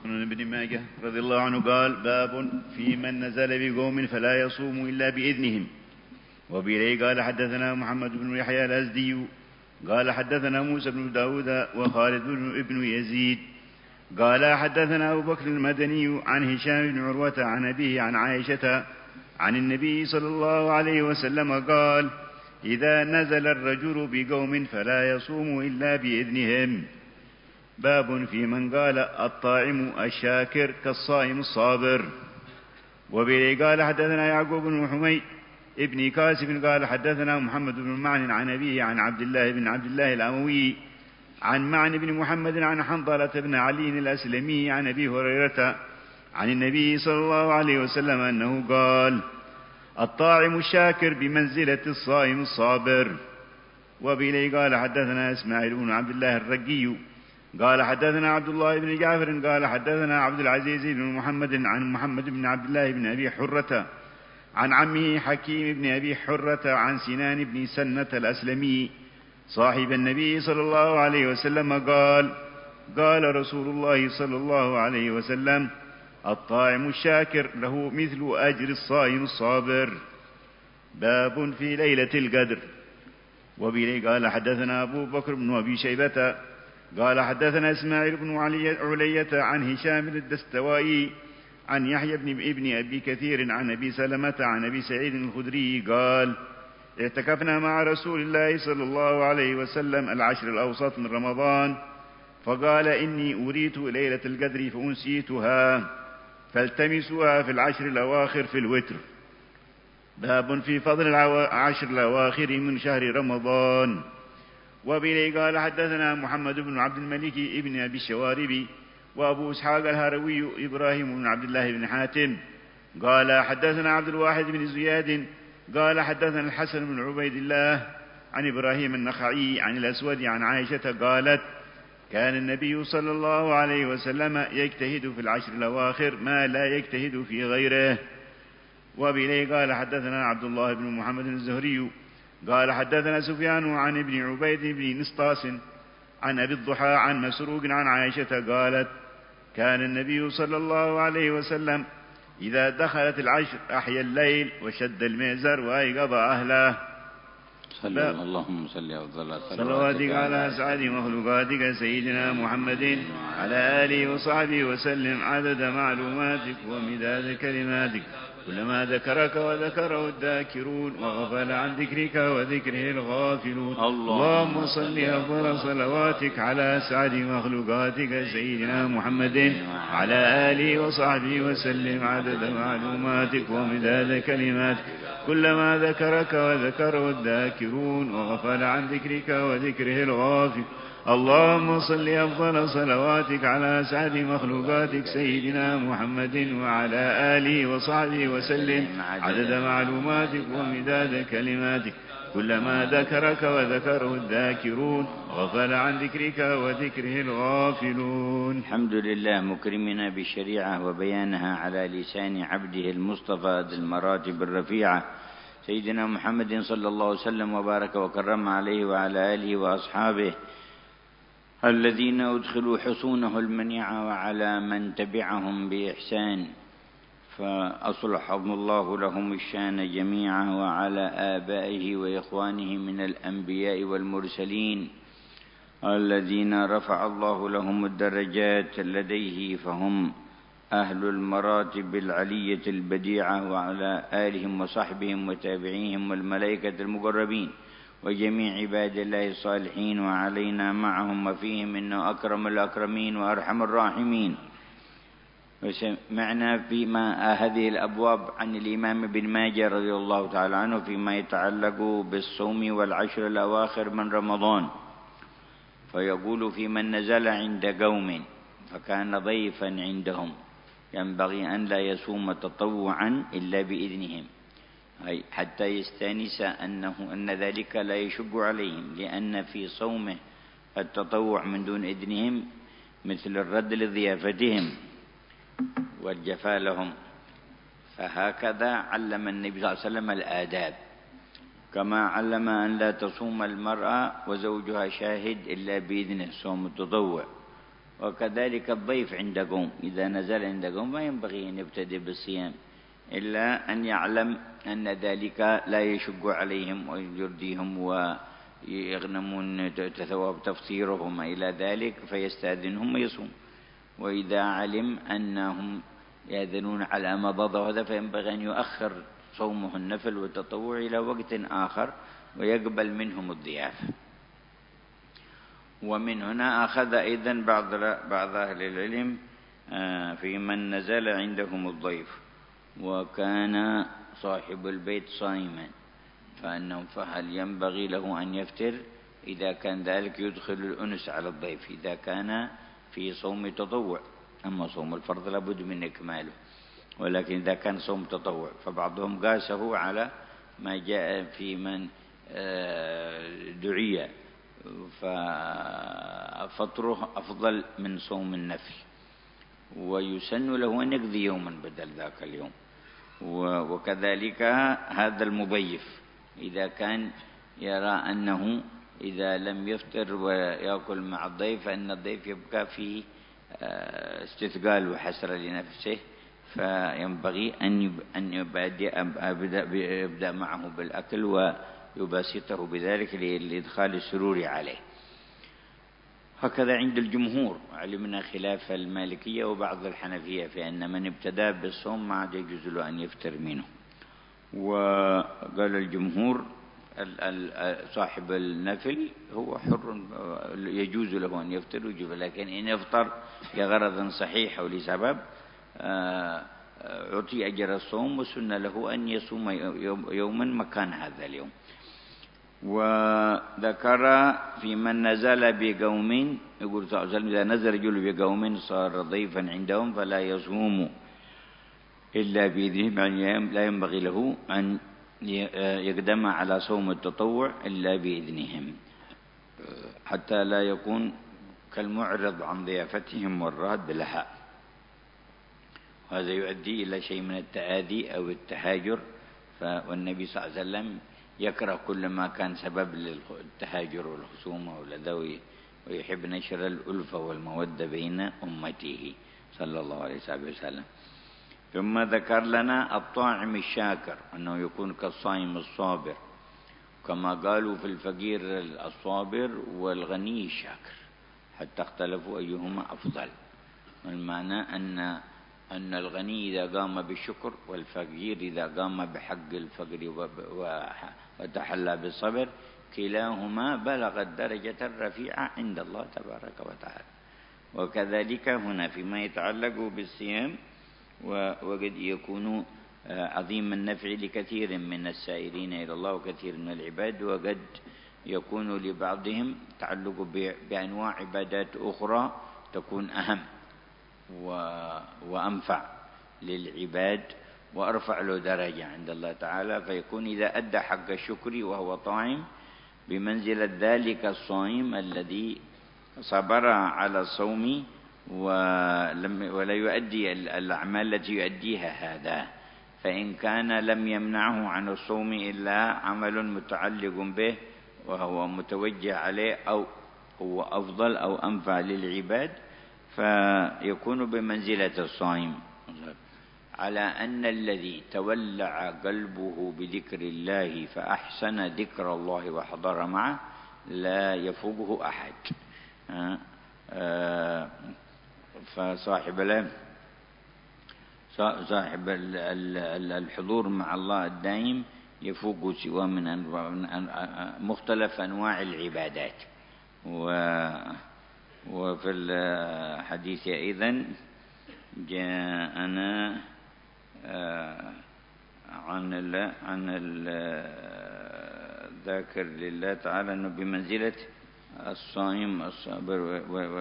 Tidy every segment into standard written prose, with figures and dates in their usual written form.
سنن ابن ماجه رضي الله عنه قال: باب في من نزل بقوم فلا يصوم إلا بإذنهم. وبه قال: حدثنا محمد بن يحيى الأزدي قال: حدثنا موسى بن داود وخالد بن يزيد قال: حدثنا أبو بكر المدني عن هشام بن عروة عن أبيه عن عائشة عن النبي صلى الله عليه وسلم قال: إذا نزل الرجل بقوم فلا يصوم إلا بإذنهم. باب في من قال: الطاعم الشاكر كالصائم الصابر. وبه قال: حدثنا يعقوب بن حميد ابن كاسب قال: حدثنا محمد بن معن عن أبيه عن عبد الله بن عبد الله الأموي عن معن بن محمد عن حنظلة بن علي الأسلمي عن أبي هريرة عن النبي صلى الله عليه وسلم أنه قال: الطاعم الشاكر بمنزلة الصائم الصابر. وبه قال: حدثنا إسماعيل بن عبد الله الرقي قال: حدثنا عبد الله بن جعفر قال: حدثنا عبد العزيز بن محمد عن محمد بن عبد الله بن أبي حرة عن عمه حكيم بن أبي حرة عن سنان بن سنة الأسلمي صاحب النبي صلى الله عليه وسلم قال: قال رسول الله صلى الله عليه وسلم: الطاعم الشاكر له مثل أجر الصائم الصابر. باب في ليلة القدر. وبه قال: حدثنا أبو بكر بن أبي شيبة قال: حدثنا إسماعيل بن علية عن هشام الدستوائي عن يحيى بن أبي كثير عن أبي سلمة عن أبي سعيد الخدري قال: اعتكفنا مع رسول الله صلى الله عليه وسلم العشر الأوسط من رمضان، فقال: إني أريت ليلة القدر فأنسيتها، فالتمسوها في العشر الأواخر في الوتر. باب في فضل العشر الأواخر من شهر رمضان. وبه قال: حدثنا محمد بن عبد الملك ابن أبي الشوارب وأبو إسحاق الهروي إبراهيم بن عبد الله بن حاتم قال: حدثنا عبد الواحد بن زياد قال: حدثنا الحسن بن عبيد الله عن إبراهيم النخعي عن الأسود عن عائشة قالت: كان النبي صلى الله عليه وسلم يجتهد في العشر الأواخر ما لا يجتهد في غيره. وبه قال: حدثنا عبد الله بن محمد الزهري قال: حدثنا سفيان عن ابن عبيد بن نسطاس عن أبي الضحى عن مسروق عن عائشة قالت: كان النبي صلى الله عليه وسلم إذا دخلت العشر أحيا الليل وشد المئزر وأيقظ أهله. اللهم صل أفضل صلواتك على أسعد مخلوقاتك سيدنا محمد على آله وصحبه وسلم عدد معلوماتك ومداد كلماتك، كلما ذكرك وذكره الذاكرون وغفل عن ذكرك وذكره الغافلون. اللهم صل أفضل صلواتك على أسعد مخلوقاتك سيدنا محمد على آله وصحبه وسلم عدد معلوماتك ومداد كلماتك، كلما ذكرك وذكره الذاكرون وغفل عن ذكرك وذكره الغافل. اللهم صل أفضل صلواتك على أسعد مخلوقاتك سيدنا محمد وعلى آله وصحبه وسلم عدد معلوماتك ومداد كلماتك، كلما ذكرك وذكره الذاكرون وغفل عن ذكرك وذكره الغافلون. الحمد لله مكرمنا بالشريعة وبيانها على لسان عبده المصطفى ذي المراتب الرفيعة سيدنا محمد صلى الله عليه وسلم وبارك وكرم عليه وعلى آله وأصحابه الذين أدخلوا حصونه المنيعة وعلى من تبعهم بإحسان فأصلح الله لهم الشان جميعا، وعلى آبائه وإخوانه من الأنبياء والمرسلين الذين رفع الله لهم الدرجات لديه فهم أهل المراتب العلية البديعة، وعلى آلهم وصحبهم وتابعيهم والملائكة المقربين وجميع عباد الله الصالحين، وعلينا معهم وفيهم إنه أكرم الأكرمين وأرحم الراحمين. وسمعنا فيما هذه الأبواب عن الإمام ابن ماجه رضي الله تعالى عنه فيما يتعلق بالصوم والعشر الأواخر من رمضان، فيقول: في من نزل عند قوم فكان ضيفا عندهم ينبغي أن لا يصوم تطوعا إلا بإذنهم، حتى يستانس أن ذلك لا يشق عليهم، لأن في صومه التطوع من دون إذنهم مثل الرد لضيافتهم والجفاء لهم. فهكذا علم النبي صلى الله عليه وسلم الآداب، كما علم أن لا تصوم المرأة وزوجها شاهد إلا بإذنه صوم التطوع، وكذلك الضيف عند قوم إذا نزل عند قوم ما ينبغي أن يبتدئ بالصيام إلا أن يعلم أن ذلك لا يشق عليهم ويرديهم ويغنمون ثواب تفطيرهم إلى ذلك فيستأذنهم ويصوم. وإذا علم أنهم يأذنون على مضض هذا فينبغي أن يؤخر صومه النفل والتطوع إلى وقت آخر ويقبل منهم الضيافة. ومن هنا أخذ أيضا بعض أهل العلم في من نزل عندهم الضيف وكان صاحب البيت صائما فهل ينبغي له أن يفطر؟ إذا كان ذلك يدخل الأنس على الضيف إذا كان في صوم تطوع. أما صوم الفرض لابد من إكماله، ولكن إذا كان صوم تطوع فبعضهم قاسه على ما جاء في من دعي ففطره أفضل من صوم النفل، ويسن له أن يقضي يوما بدل ذاك اليوم. وكذلك هذا المضيف إذا كان يرى أنه إذا لم يفطر ويأكل مع الضيف فإن الضيف يبقى فيه استثقال وحسرة لنفسه، فينبغي أن يبدأ معه بالأكل ويباسطه بذلك لإدخال السرور عليه. هكذا عند الجمهور، علمنا خلاف المالكية وبعض الحنفية في أن من ابتدى بالصوم ما عاد يجوز له أن يفطر منه. وقال الجمهور صاحب النفل هو حر يجوز له أن يفطر ويجب، لكن إن يفطر لغرض صحيح أو لسبب أعطي أجر الصوم وسن له أن يصوم يوما مكان هذا اليوم. وذكر في من نزل بقوم، يقول صلى الله عليه وسلم إذا نزل رجل بقوم صار ضيفا عندهم فلا يصوم إلا بإذنهم، يعني لا ينبغي له أن يقدم على صوم التطوع إلا بإذنهم حتى لا يكون كالمعرض عن ضيافتهم والراد لها. وهذا يؤدي إلى شيء من التآذي أو التهاجر، والنبي صلى الله عليه وسلم يكره كل ما كان سبب للتهاجر والخصومة والأذى، ويحب نشر الألفة والمودة بين أمته صلى الله عليه وسلم. ثم ذكر لنا الطاعم الشاكر أنه يكون كالصائم الصابر، كما قالوا في الفقير الصابر والغني الشاكر حتى اختلفوا أيهما أفضل. والمعنى أن الغني إذا قام بالشكر والفقير إذا قام بحق الفقر وتحلى بالصبر كلاهما بلغ الدرجة الرفيعة عند الله تبارك وتعالى. وكذلك هنا فيما يتعلق بالصيام، وقد يكون عظيم النفع لكثير من السائرين إلى الله وكثير من العباد، وقد يكون لبعضهم تعلق بأنواع عبادات أخرى تكون أهم وأنفع للعباد وأرفع له درجة عند الله تعالى، فيكون إذا أدى حق الشكر وهو طاعم بمنزلة ذلك الصائم الذي صبر على الصوم ولا يؤدي الأعمال التي يؤديها هذا. فإن كان لم يمنعه عن الصوم إلا عمل متعلق به وهو متوجه عليه أو هو أفضل أو أنفع للعباد فيكون بمنزلة الصائم، على أن الذي تولع قلبه بذكر الله فأحسن ذكر الله وحضر معه لا يفوقه أحد. فصاحب الحضور مع الله الدائم يفوق سوى من مختلف أنواع العبادات. وفي الحديث أيضا جاءنا عن الذاكر لله تعالى أنه بمنزلة الصائم الصابر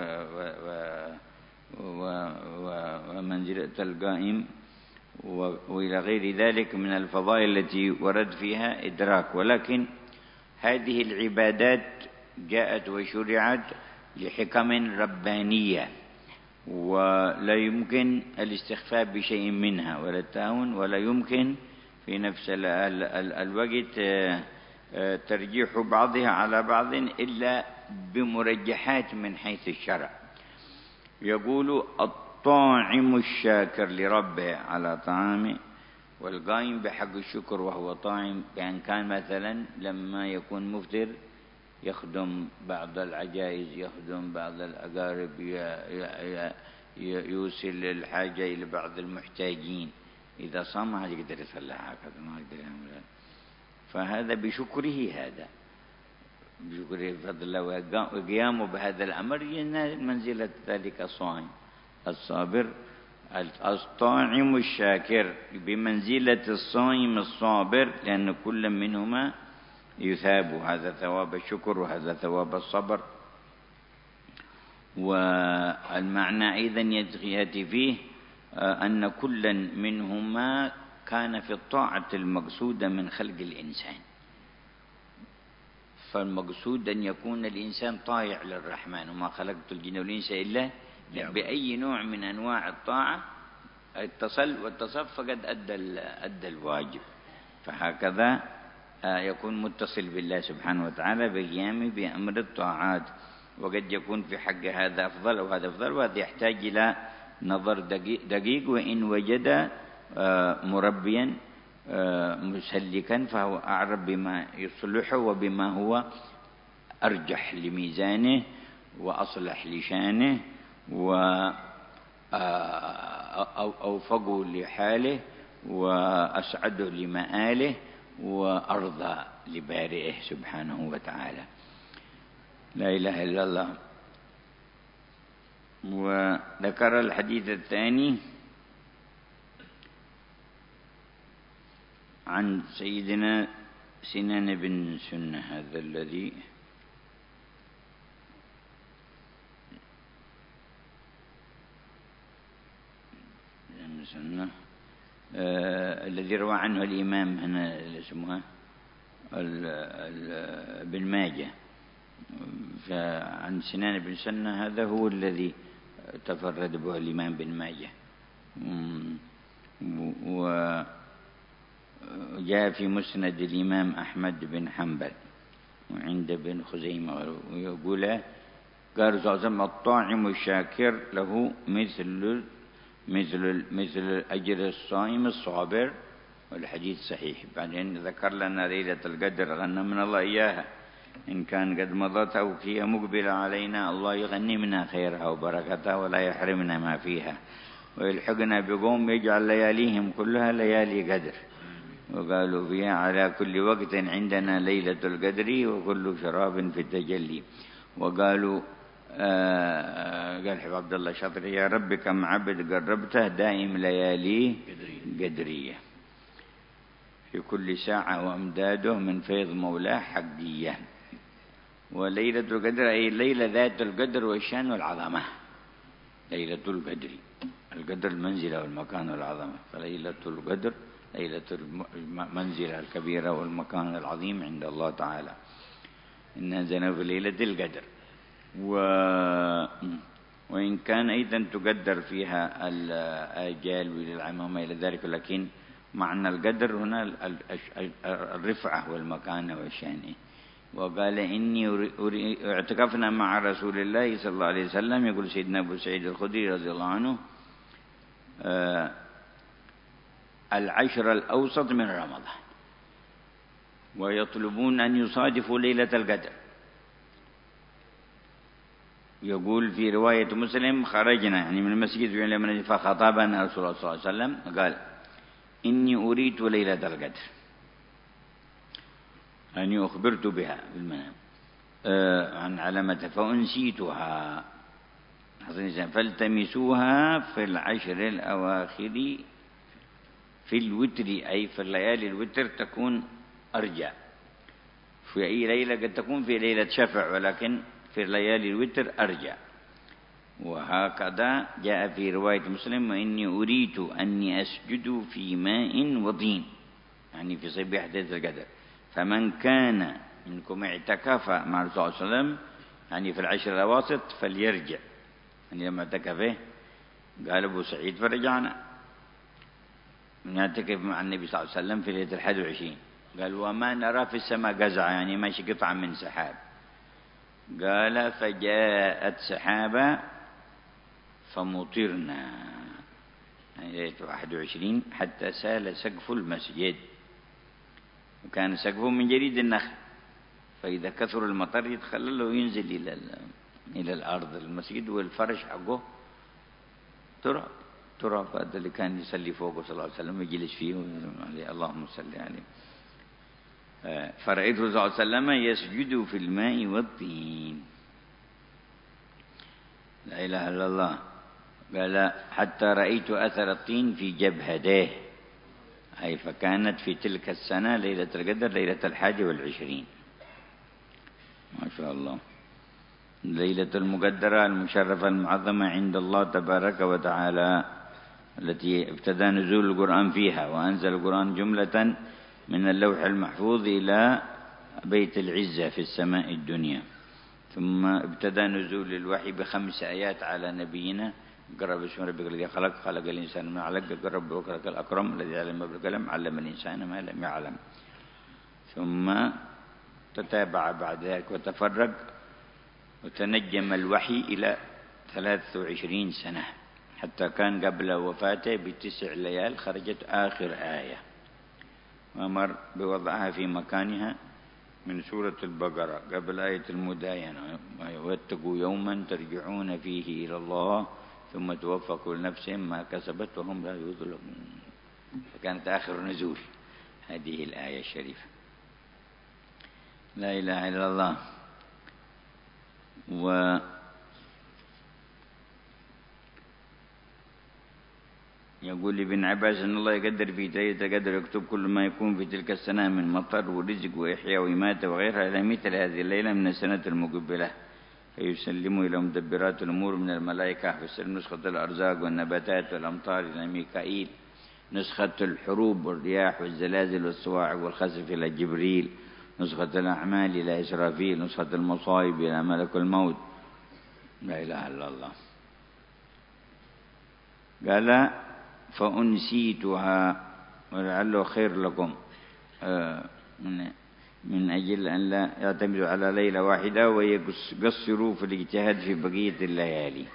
ومنزلة القائم وإلى غير ذلك من الفضائل التي ورد فيها إدراك. ولكن هذه العبادات جاءت وشرعت لحكم ربانية، ولا يمكن الاستخفاف بشيء منها ولا التهاون، ولا يمكن في نفس الوقت ترجيح بعضها على بعض إلا بمرجحات من حيث الشرع. يقول الطاعم الشاكر لربه على طعامه، والقائم بحق الشكر وهو طاعم، بأن كان مثلا لما يكون مفطر يخدم بعض العجائز، يخدم بعض الأقارب، يوصل الحاجة إلى بعض المحتاجين. إذا صام ما يقدر يصلي هكذا، ما يقدر يعمل هذا، فهذا بشكره، هذا بشكره بفضل الله وقيامه بهذا الأمر ينال منزلة ذلك الصائم الصابر. الطاعم الشاكر بمنزلة الصائم الصابر، لأن كل منهما يثاب، هذا ثواب الشكر وهذا ثواب الصبر. والمعنى أيضا يأتي فيه أن كل منهما كان في الطاعة المقصودة من خلق الإنسان، فالمقصود أن يكون الإنسان طائع للرحمن، وما خلقت الجن والإنس إلا بأي نوع من أنواع الطاعة اتصل واتصف فقد أدى الواجب. فهكذا يكون متصل بالله سبحانه وتعالى بقيامه بأمر الطاعات. وقد يكون في حق هذا أفضل وهذا أفضل، وهذا يحتاج إلى نظر دقيق، وإن وجد مربيا مسلكا فهو أعرف بما يصلحه وبما هو أرجح لميزانه وأصلح لشانه وأوفقه لحاله وأسعده لمآله وأرضى لبارئه سبحانه وتعالى. لا إله إلا الله. وذكر الحديث الثاني عن سيدنا سنان بن سنة، هذا الذي الذي روى عنه الإمام هنا اسمه ابن ماجه. فعن سنان بن سنة هذا هو الذي تفرد به الإمام بن ماجه، وجاء في مسند الإمام أحمد بن حنبل وعند بن خزيمة، ويقول قال صلى الله عليه وسلم الطاعم الشاكر له مثل أجر الصائم الصابر، والحديث صحيح. بعدين ذكر لنا ليلة القدر غنمنا الله إياها، إن كان قد مضت أو هي مقبلة علينا، الله يغنمنا خيرها وبركتها ولا يحرمنا ما فيها، ويلحقنا بقوم يجعل لياليهم كلها ليالي قدر. وقالوا فيها على كل وقت عندنا ليلة القدر وكل شراب في التجلي. وقالوا قال حبيب عبد الله شاطر يا رب كم عبد قربته دائم ليالي قدرية في كل ساعة وأمداده من فيض مولاه حقية. وليلة القدر أي الليلة ذات القدر والشان والعظمة، ليلة القدر، القدر المنزلة والمكان والعظمة، فليلة القدر ليلة المنزلة الكبيرة والمكان العظيم عند الله تعالى، إنها نزلت في ليلة القدر. وإن كان أيضا تقدر فيها الآجال والعام وما إلى ذلك، لكن معنى القدر هنا الرفعة والمكانة والشان. وقال إني اعتكفنا مع رسول الله صلى الله عليه وسلم، يقول سيدنا أبو سعيد الخدري رضي الله عنه، العشر الأوسط من رمضان، ويطلبون أن يصادفوا ليلة القدر. يقول في رواية مسلم خرجنا يعني من المسجد فخطبنا رسول الله صلى الله عليه وسلم قال إني أريد ليلة القدر، أني أخبرت بها بالمنام عن علامة فأنسيتها، فالتمسوها في العشر الأواخر في الوتر، أي في الليالي الوتر تكون أرجى. في أي ليلة قد تكون في ليلة شفع، ولكن في ليالي الوتر أرجى. وهكذا جاء في رواية مسلم وإني أريد أني أسجد في ماء وطين، يعني في صبيحة ليلة القدر، فمن كان منكم اعتكف مع الرسول صلى الله عليه وسلم يعني في العشر الأواسط فليرجع. يعني لما اعتكفه قال أبو سعيد فرجعنا نعتكف مع النبي صلى الله عليه وسلم في ليلة 21. قال وما نرى في السماء قزع، يعني ماشي قطعة من سحاب. قال فجاءت سحابة فمطرنا، يعني آية 21 حتى سال سقف المسجد، وكان سقفه من جريد النخل، فإذا كثر المطر يتخلل وينزل إلى الأرض. المسجد والفرش حقه تراب هذا اللي كان يصلي فوقه صلى الله عليه وسلم يجلس فيه عليه اللهم صل عليه. فرأيته صلى الله عليه وسلم يسجد في الماء والطين. لا إله إلا الله. قال حتى رأيت أثر الطين في جبهته، أي فكانت في تلك السنة ليلة القدر ليلة 21. ما شاء الله، ليلة المقدرة المشرفة المعظمة عند الله تبارك وتعالى، التي ابتدى نزول القرآن فيها، وأنزل القرآن جملة من اللوح المحفوظ إلى بيت العزة في السماء الدنيا. ثم ابتدى نزول الوحي ب5 آيات على نبينا: اقرأ باسم ربك الذي خلق، خلق الإنسان من علق، اقرأ بربك الأكرم الذي علم بالقلم، علم الإنسان ما لم يعلم. ثم تتابع بعد ذلك وتفرق، وتنجم الوحي إلى 23 سنة، حتى كان قبل وفاته ب9 ليال خرجت آخر آية، وأمر بوضعها في مكانها من سورة البقرة قبل آية المداينة: واتقوا يوما ترجعون فيه إلى الله ثم توفى كل نفس ما كسبت وهم لا يظلمون. فكانت آخر نزول هذه الآية الشريفة. لا إله إلا الله. يقول ابن عباس أن الله يقدر في ليلة القدر، يكتب كل ما يكون في تلك السنة من مطر ورزق وإحياء وإماتة وغيرها إلى مثل هذه الليلة من السنة المقبلة، فيسلم إلى مدبرات الأمور من الملائكة، فيسلم نسخة الأرزاق والنباتات والأمطار إلى ميكائيل، نسخة الحروب والرياح والزلازل والصواعق والخسف إلى جبريل، نسخة الأعمال إلى إسرافيل، نسخة المصائب إلى ملك الموت. لا إله إلا الله. قال فأنسيتها ولعله خير لكم، من أجل أن لا يعتمدوا على ليلة واحدة ويقصروا في الاجتهاد في بقية الليالي.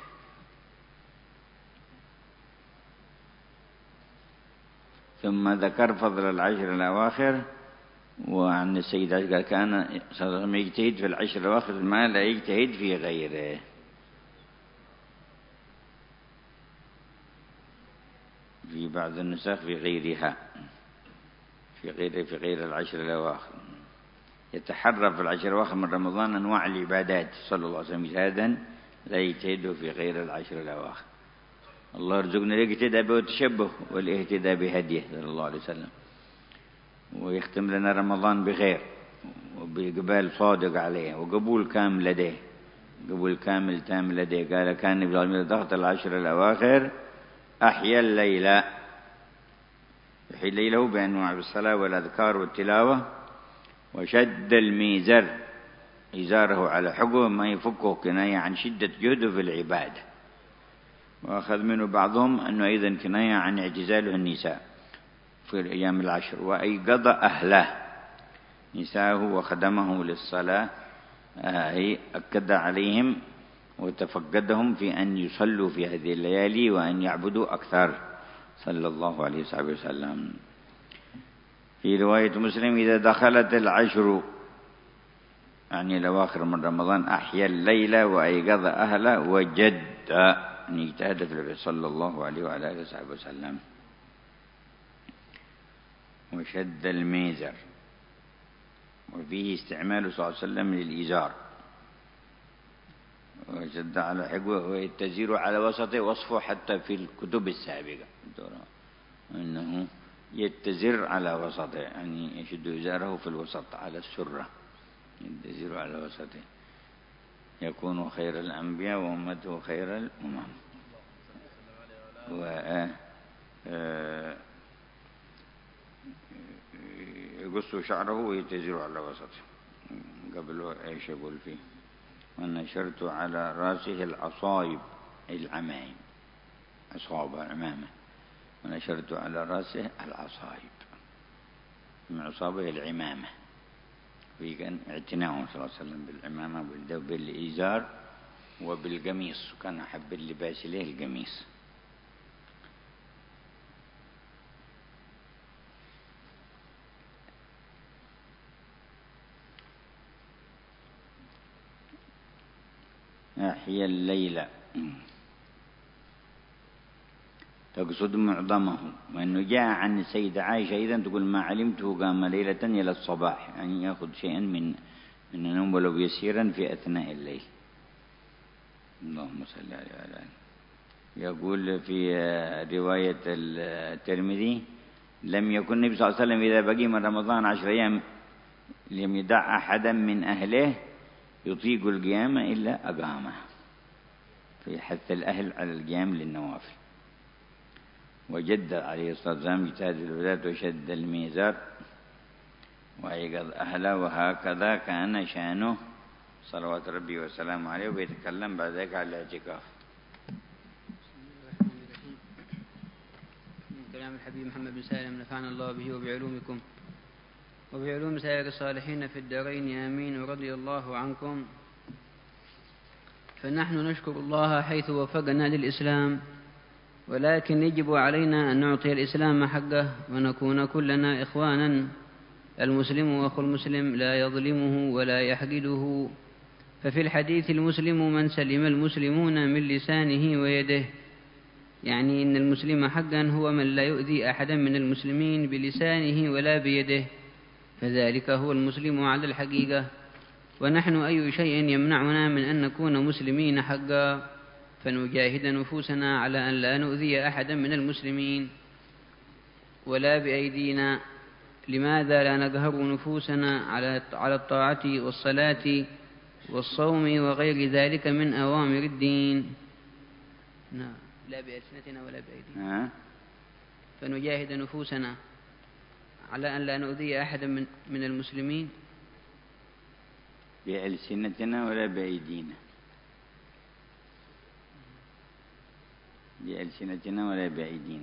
ثم ذكر فضل العشر الأواخر، وعن السيد عائشة قال كان صلى الله عليه وسلم يجتهد في العشر الأواخر ما لا يجتهد في غيره. في بعض النسخ في غيرها، في غير العشر الأواخر. يتحرى في العشر الأواخر من رمضان أنواع العبادات صلى الله عليه وسلم اجتهادا لا يجتهد في غير العشر الأواخر. الله يرزقنا الاقتداء به والتشبه والاهتداء بهديه صلى الله عليه وسلم، ويختم لنا رمضان بخير وبإقبال صادق عليه وقبول كامل لديه، قبول كامل تام لديه. قال كان النبي صلى الله عليه وسلم ضغط العشر الأواخر أحيا الليلة، يحيي ليله بأنواع الصلاة والأذكار والتلاوة، وشد الميزر إزاره على حقه ما يفكه، كناية عن شدة جهده في العبادة. وأخذ منه بعضهم أنه أيضا كناية عن اعتزاله النساء في الأيام العشر، وأيقظ أهله نساءه وخدمه للصلاة، هي أكد عليهم وتفقدهم في أن يصلوا في هذه الليالي وأن يعبدوا أكثر صلى الله عليه وسلم. في رواية مسلم إذا دخلت العشر يعني الأواخر من رمضان أحيا الليلة وأيقظ أهله وجد، يعني اجتهد في صلى الله عليه وعلى آله وصحبه وسلم. وشد الميزر، وفيه استعمال صلى الله عليه وسلم للإزار، وشد على حقوه ويتزير على وسطه، وصفه حتى في الكتب السابقة أنه يتزر على وسطه، يعني يشد إزاره في الوسط على السرة، يتزر على وسطه، يكون خير الأنبياء وأمته خير الأمم. يقص شعره ويتزر على وسطه. قبل ايش يقول فيه؟ ونشرت على راسه العصايب العمائم، عصابة العمامة، ونشرت على راسه العصايب، من عصابه العمامة، في كان اعتناءه صلى الله عليه وسلم بالعمامة بالإزار وبالقميص، كان أحب اللباس إليه القميص. أحيا الليل تقصد معظمه، وأنه جاء عن السيدة عائشة إذا تقول ما علمته قام ليلة إلى الصباح، يعني يأخذ شيئا من النوم ولو يسيرا في أثناء الليل. اللهم صل على آله. يقول في رواية الترمذي لم يكن النبي صلى الله عليه وسلم إذا بقي من رمضان 10 أيام لم يدع أحدا من أهله يطيق القيام إلا أقامه، في حث الأهل على القيام للنوافل. وجد عليه الصلاة والسلام اجتهاد في العبادات وشد الميزار وأيقظ أهله، وهكذا كان شأنه صلوات ربي وسلامه عليه. ويتكلم بعد ذلك على الاعتكاف. من كلام الحبيب محمد بن سالم نفعنا الله به وبعلومكم وبعلوم سائر الصالحين في الدارين آمين، ورضي الله عنكم. فنحن نشكر الله حيث وفقنا للإسلام، ولكن يجب علينا أن نعطي الإسلام حقه ونكون كلنا إخوانا. المسلم أخو المسلم لا يظلمه ولا يحقده. ففي الحديث المسلم من سلم المسلمون من لسانه ويده، يعني إن المسلم حقا هو من لا يؤذي أحدا من المسلمين بلسانه ولا بيده، فذلك هو المسلم على الحقيقة. ونحن أي شيء يمنعنا من أن نكون مسلمين حقا، فنجاهد نفوسنا على أن لا نؤذي أحدا من المسلمين ولا بأيدينا. لماذا لا نقهر نفوسنا على الطاعة والصلاة والصوم وغير ذلك من أوامر الدين؟ نعم، لا بألسنتنا ولا بأيدينا. فنجاهد نفوسنا على أن لا نؤذي أحدا من المسلمين بألسنتنا ولا بأيدينا. بألسنتنا ولا بأيدينا.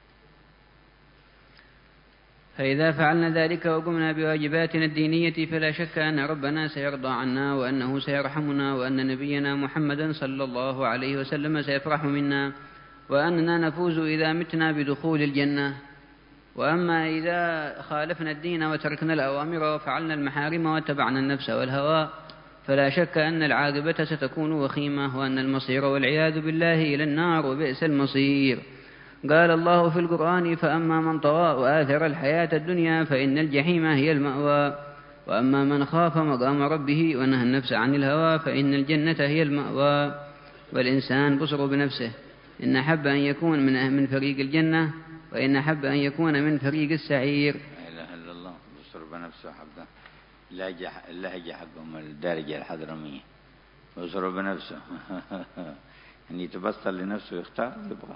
فإذا فعلنا ذلك وقمنا بواجباتنا الدينية فلا شك أن ربنا سيرضى عنا، وأنه سيرحمنا، وأن نبينا محمدا صلى الله عليه وسلم سيفرح منا، وأننا نفوز إذا متنا بدخول الجنة. وأما إذا خالفنا الدين وتركنا الأوامر وفعلنا المحارم واتبعنا النفس والهوى فلا شك أن العاقبة ستكون وخيمة، وأن المصير والعياذ بالله إلى النار، وبئس المصير. قال الله في القرآن: فأما من طغى وآثر الحياة الدنيا فإن الجحيم هي المأوى، وأما من خاف مقام ربه ونهى النفس عن الهوى فإن الجنة هي المأوى. والإنسان بصر بنفسه، إن أحب أن يكون من فريق الجنة، وإن أحب أن يكون من فريق السعير. لا إله إلا الله. بصر بنفسه حقه اللهجة حقهم الدارجة الحضرمية. بصر بنفسه أن يتبصر لنفسه ويختار يبغى.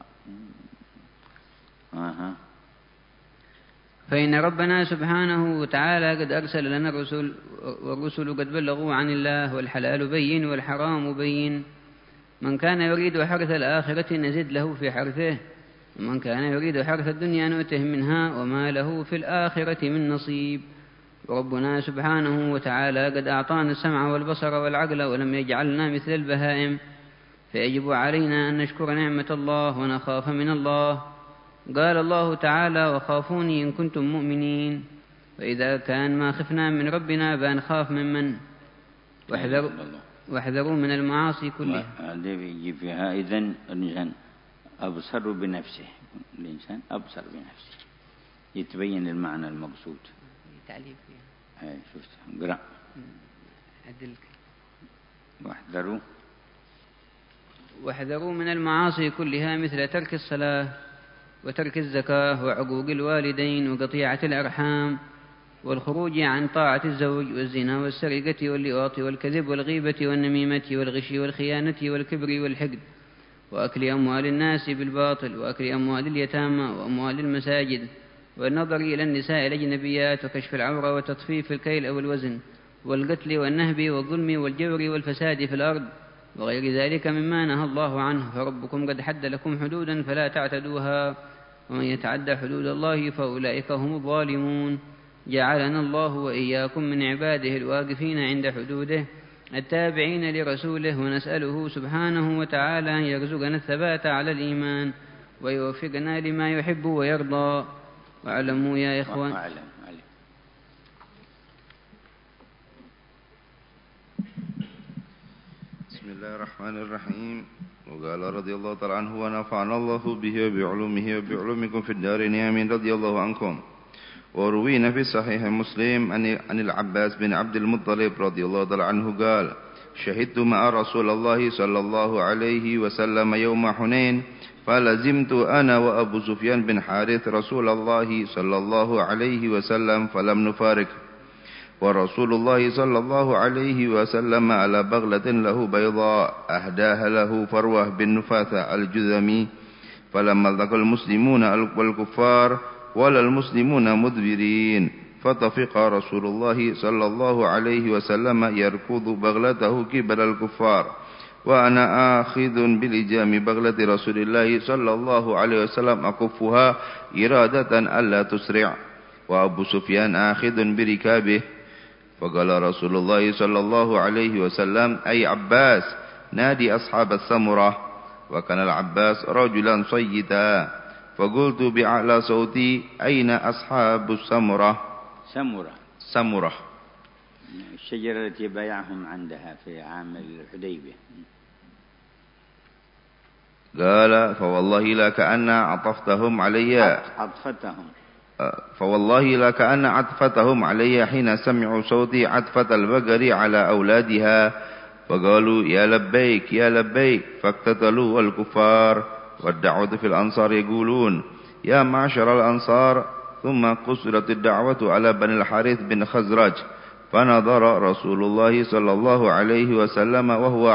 فإن ربنا سبحانه وتعالى قد أرسل لنا الرسل، والرسل قد بلغوا عن الله، والحلال بين والحرام بين. من كان يريد حرث الآخرة نزد له في حرثه، ومن كان يريد حرث الدنيا نؤته منها وما له في الآخرة من نصيب. وربنا سبحانه وتعالى قد أعطانا السمع والبصر والعقل ولم يجعلنا مثل البهائم، فيجب علينا أن نشكر نعمة الله ونخاف من الله. قال الله تعالى: وخافوني إن كنتم مؤمنين. وإذا كان ما خفنا من ربنا فنخاف من واحذروا من المعاصي كلها. هذا يجي فيها إذن الإنسان أبصر بنفسه، الإنسان أبصر بنفسه يتبين المعنى المقصود. تعليق فيها. أي شفت قرأ. أدلك. واحذروا من المعاصي كلها مثل ترك الصلاة وترك الزكاة وعقوق الوالدين وقطيعة الأرحام والخروج عن طاعة الزوج والزنا والسرقة واللواط والكذب والغيبة والنميمة والغش والخيانة والكبر والحقد وأكل أموال الناس بالباطل وأكل أموال اليتامى وأموال المساجد والنظر إلى النساء الأجنبيات وكشف العورة وتطفيف الكيل أو الوزن والقتل والنهب والظلم والجور والفساد في الأرض وغير ذلك مما نهى الله عنه. فربكم قد حد لكم حدودا فلا تعتدوها، ومن يتعدى حدود الله فأولئك هم الظالمون. جعلنا الله وإياكم من عباده الواقفين عند حدوده التابعين لرسوله، ونسأله سبحانه وتعالى أن يرزقنا الثبات على الإيمان ويوفقنا لما يحب ويرضى. واعلموا يا إخوان بسم الله الرحمن الرحيم. وقال رضي الله تعالى عنه ونفعنا الله به وبعلومه وبعلومكم في الدارين آمين رضي الله عنكم. وروينا في صحيح مسلم عن العباس بن عبد المطلب رضي الله تعالى عنه قال شهدت مع رسول الله صلى الله عليه وسلم يوم حنين فلزمت أنا وأبو سفيان بن حارث رسول الله صلى الله عليه وسلم فلم نفارق، ورسول الله صلى الله عليه وسلم على بغلة له بيضاء أهداها له فروة بن نفاثة الجذمي. فلما التقى المسلمون والكفار ولا المسلمون مدبرين فطفق رسول الله صلى الله عليه وسلم يركض بغلته قبل الكفار وأنا آخذ بلجام بغلة رسول الله صلى الله عليه وسلم أكفها إرادة ألا تسرع، وأبو سفيان آخذ بركابه. فقال رسول الله صلى الله عليه وسلم أي عباس نادي أصحاب السمرة. وكان العباس رجلا صيتا، فقلت بأعلى صوتي أين أصحاب السمرة؟ سمرة الشجرة التي بايعهم عندها في عام الحديبية. قال فوالله لا كأن عطفتهم علي فوالله لا كأن عطفتهم علي حين سمعوا صوتي عطفة البقر على أولادها، فقالوا يا لبيك يا لبيك، فاقتتلوا الكفار. والدعوة في الأنصار يقولون يا معشر الأنصار، ثم قصرت الدعوة على بني الحارث بن خزرج. فنظر رسول الله صلى الله عليه وسلم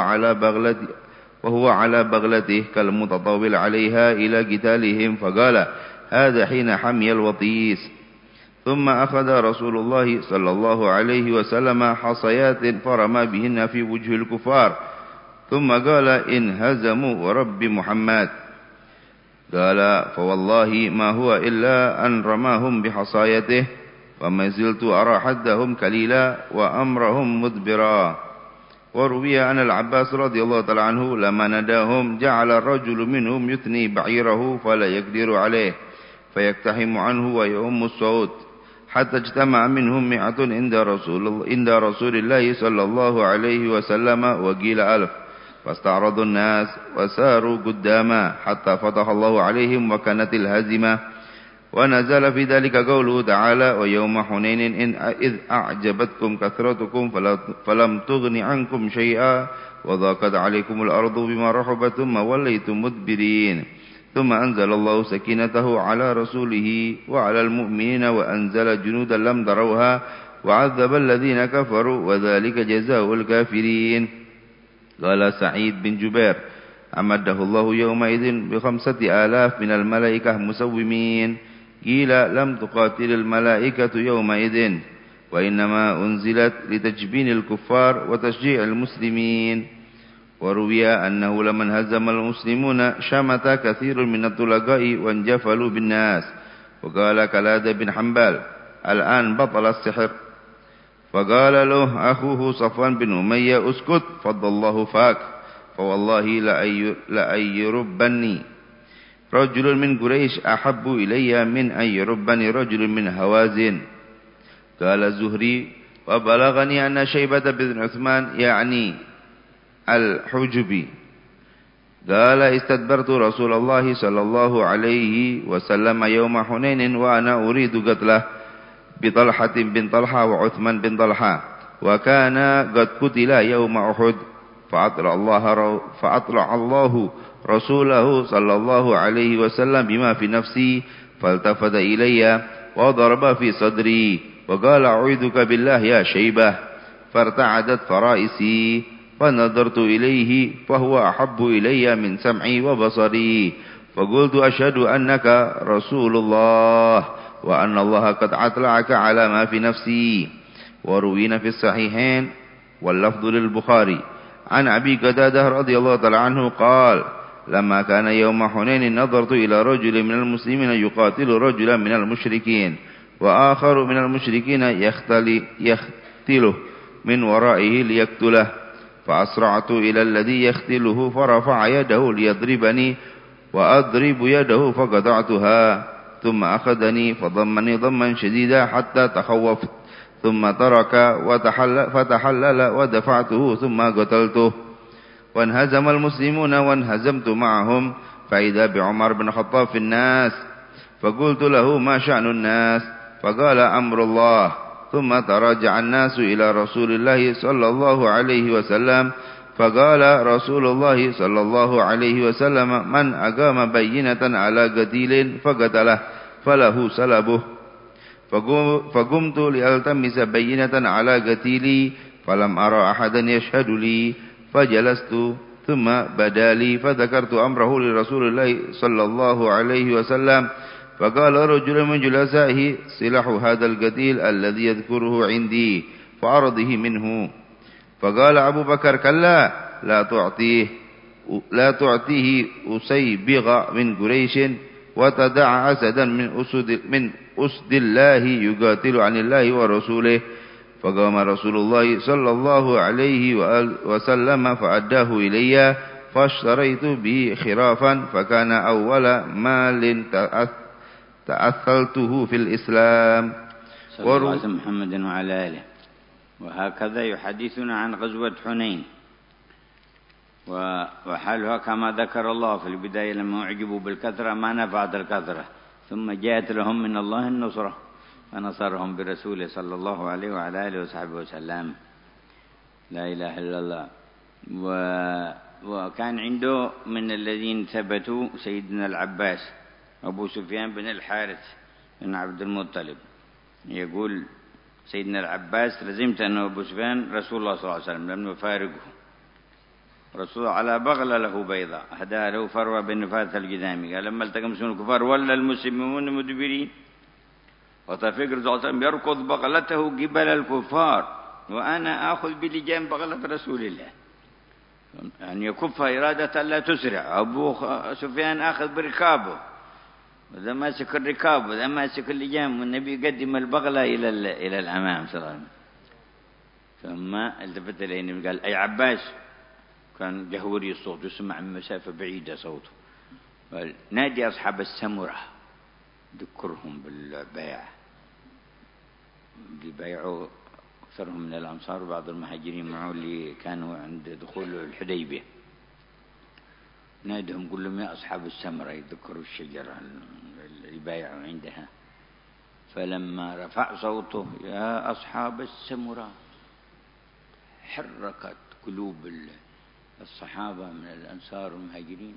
وهو على بغلته كالمتطاول عليها إلى قتالهم، فقال هذا حين حمي الوطيس. ثم أخذ رسول الله صلى الله عليه وسلم حصيات فرمى بهن في وجه الكفار، ثم قال انهزموا ورب محمد. قال فوالله ما هو إلا أن رماهم بحصايته، فما زلت أرى حدهم كليلا وأمرهم مدبرا. وروي أن العباس رضي الله تعالى عنه لما نداهم جعل الرجل منهم يثني بعيره فلا يقدر عليه فيقتحم عنه ويؤم الصوت، حتى اجتمع منهم 100 عند رسول الله صلى الله عليه وسلم وقيل 1000، فاستعرضوا الناس وساروا قداما حتى فتح الله عليهم وكانت الهزيمة. ونزل في ذلك قوله تعالى ويوم حنين إذ أعجبتكم كثرتكم فلم تغن عنكم شيئا وضاقت عليكم الأرض بما رحبت ثم وليتم مدبرين. ثم أنزل الله سكينته على رسوله وعلى المؤمنين وأنزل جنودا لم تروها وعذب الذين كفروا وذلك جزاء الكافرين. قال سعيد بن جبير أمده الله يومئذ ب5,000 من الملائكة مسومين. قيل لم تقاتل الملائكة يومئذ، وإنما أنزلت لتجبين الكفار وتشجيع المسلمين. وروي أنه لما انهزم المسلمون شمت كثير من الطلقاء وانجفلوا بالناس. وقال كلاد بن حنبال الآن بطل السحر. فقال له أخوه صفوان بن أمية اسكت فضل الله فاك، فوالله لأن يربني رجل من قريش أحب إلي من أن يربني رجل من هوازن. قال الزهري وبلغني أن شيبة بن عثمان يعني الحجبي قال استدبرت رسول الله صلى الله عليه وسلم يوم حنين وأنا أريد قتله بطلحة بن طلحة وعثمان بن طلحة، وكان قد قتل يوم أحد. فأطلع الله رسوله صلى الله عليه وسلم بما في نفسي، فالتفت إلي وضرب في صدري وقال أعوذك بالله يا شيبة، فارتعدت فرائسي فنظرت إليه فهو أحب إلي من سمعي وبصري، فقلت أشهد أنك رسول الله وأن الله قد أطلعك على ما في نفسي. وروينا في الصحيحين واللفظ للبخاري عن أبي قتادة رضي الله تعالى عنه قال لما كان يوم حنين نظرت إلى رجل من المسلمين يقاتل رجلا من المشركين، وآخر من المشركين يختله من ورائه ليقتله، فأسرعت إلى الذي يختله فرفع يده ليضربني وأضرب يده فقطعتها ثم أخذني فضمني ضما شديدا حتى تخوفت ثم ترك فتحلل ودفعته ثم قتلته وانهزم المسلمون وانهزمت معهم فإذا بعمر بن الخطاب في الناس فقلت له ما شأن الناس فقال أمر الله ثم تراجع الناس إلى رسول الله صلى الله عليه وسلم فقال رسول الله صلى الله عليه وسلم من أقام بينة على قتيل فقتله فله سلبه فقمت لألتمس بينة على قتيلي فلم أرى أحدا يشهد لي فجلست ثم بدا لي فذكرت أمره لرسول الله صلى الله عليه وسلم فقال رجل من جلسائه سلاح هذا القتيل الذي يذكره عندي فأرضه منه فقال أبو بكر كلا لا تعطيه أسيبغ من قريش وتدع أسدا من أسد الله يقاتل عن الله ورسوله فقام رسول الله صلى الله عليه وسلم فأداه إلي فاشتريت به خرافا فكان أول مال تأثلته في الإسلام. صلى الله عليه محمد وعلى آله. وهكذا يحدثنا عن غزوة حنين وحالها كما ذكر الله في البداية لما أعجبوا بالكثرة ما نفعت الكثرة ثم جاءت لهم من الله النصرة فنصرهم برسوله صلى الله عليه وعلى آله وصحبه وسلم. لا إله إلا الله. وكان عنده من الذين ثبتوا سيدنا العباس أبو سفيان بن الحارث بن عبد المطلب. يقول سيدنا العباس لزمت أنه أبو سفيان رسول الله صلى الله عليه وسلم لم يفارقه رسول الله على بغلة له بيضاء أهداها له فروة بن نفاث الجذامي قال لما التقى مسلمون الكفار ولا المسلمون مدبرين وتفيق رسول الله صلى الله عليه وسلم يركض بغلته قبل الكفار وأنا آخذ بلجام بغلة رسول الله يعني يكفها إرادة لا تسرع. أبو سفيان آخذ بركابه وإذا ماسك الركاب وإذا ماسك اللجام والنبي يقدم البغلة إلى الأمام صلى الله عليه وسلم. ثم التفت إليه قال أي عباس كان جهوري الصوت يسمع من مسافة بعيدة صوته قال نادي أصحاب السمرة ذكرهم بالبيع اللي بيعوا أكثرهم من الأنصار وبعض المهاجرين معه اللي كانوا عند دخول الحديبية نادهم قل لهم يا أصحاب السمرة يذكروا الشجرة اللي بايعوا عندها. فلما رفع صوته يا أصحاب السمرة حركت قلوب الصحابة من الأنصار والمهاجرين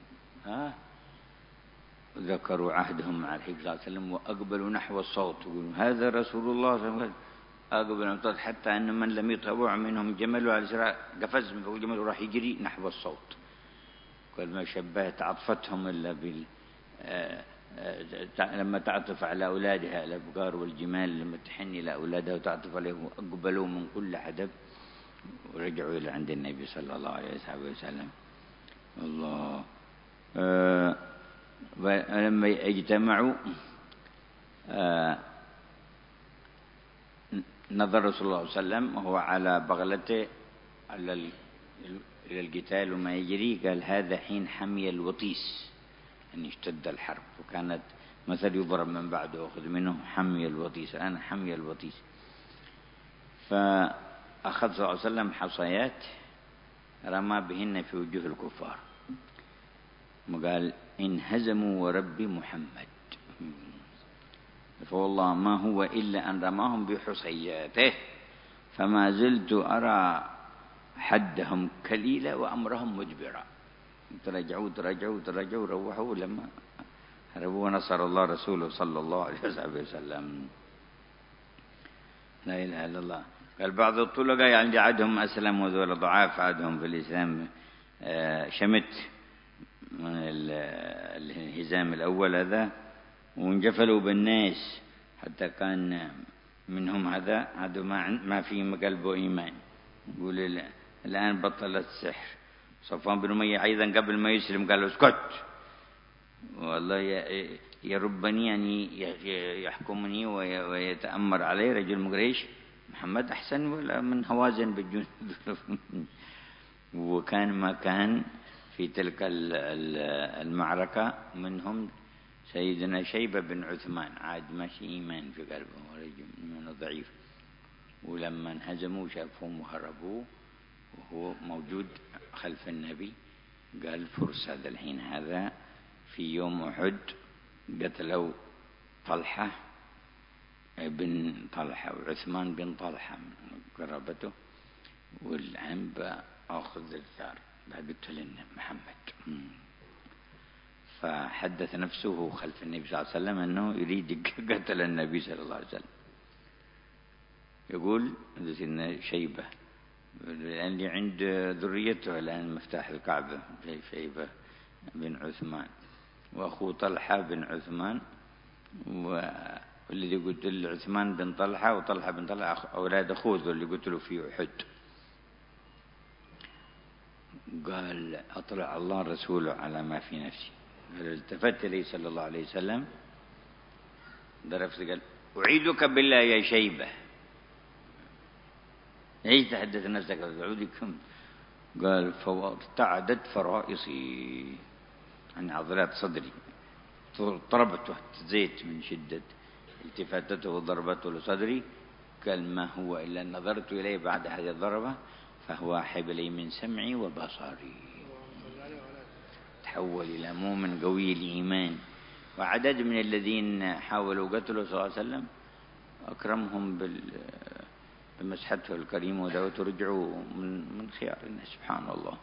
ذكروا عهدهم مع الحبيب صلى الله عليه وسلم وأقبلوا نحو الصوت يقولون هذا رسول الله صلى الله عليه وسلم. أقبلوا حتى أن من لم يطوع منهم جملوا على الإسراء قفز من فوق الجمل وراح يجري نحو الصوت. قال ما شبهت عطفتهم إلا لما تعطف على أولادها الأبقار والجمال لما تحن إلى أولادها وتعطف عليهم أقبلوا من كل حدب ورجعوا إلى عند النبي صلى الله عليه وسلم. الله ولما اجتمعوا نظر رسول الله صلى الله عليه وسلم وهو على بغلته إلى القتال وما يجري قال هذا حين حمي الوطيس أن اشتد الحرب وكانت مثل يضرب من بعده وأخذ منه حمي الوطيس أنا حمي الوطيس. فأخذ صلى الله عليه وسلم حصيات رمى بهن في وجوه الكفار وقال انهزموا ورب محمد فوالله ما هو إلا أن رماهم بحصياته فما زلت أرى حدهم كليلا وأمرهم مجبرا. ترجعوا روحوا لما هربوا ونصر الله رسوله صلى الله عليه وسلم. لا إله إلا الله. قال بعض الطلقاء يعني عادهم أسلم وذول ضعاف عادهم في الإسلام شمت من الانهزام الأول هذا وانجفلوا بالناس حتى كان منهم هذا ما في قلبه إيمان يقول الآن بطلت السحر. صفوان بن أمية أيضا قبل ما يسلم قال له اسكت والله يربني يعني يحكمني ويتأمر علي رجل من قريش محمد أحسن ولا من هوازن بالجند وكان ما كان في تلك المعركة منهم سيدنا شيبة بن عثمان، عاد ماشي إيمان في قلبه ورجل إيمانه ضعيف، ولما انهزموا شافهم وهربوا وهو موجود خلف النبي، قال فرس هذا الحين هذا في يوم أحد قتلوا طلحة بن طلحة وعثمان بن طلحة من قرابته، والعم بأخذ الثار بقتل محمد. فحدث نفسه خلف النبي صلى الله عليه وسلم أنه يريد قتل النبي صلى الله عليه وسلم. يقول سيدنا شيبة اللي عند ذريته الآن مفتاح الكعبة شيبة بن عثمان، وأخوه طلحة بن عثمان، والذي قتل عثمان بن طلحة وطلحة بن طلحة أولاد أخوه اللي قتلوا في أحد. قال أطلع الله رسوله على ما في نفسي. قال التفت إليه صلى الله عليه وسلم ضربت قال أعيدك بالله يا شيبة، ايش تحدث نفسك أعودكم؟ قال فارتعدت فرائصي عن عضلات صدري، ضربته زيت من شدة التفاتته وضربته لصدري. قال ما هو إلا نظرت إليه بعد هذه الضربة فهو أحب لي من سمعي وبصري، تحول إلى مؤمن قوي الإيمان. وعدد من الذين حاولوا قتله صلى الله عليه وسلم أكرمهم بمسحته الكريمة ودعوته رجعوا من خيار الناس. سبحان الله،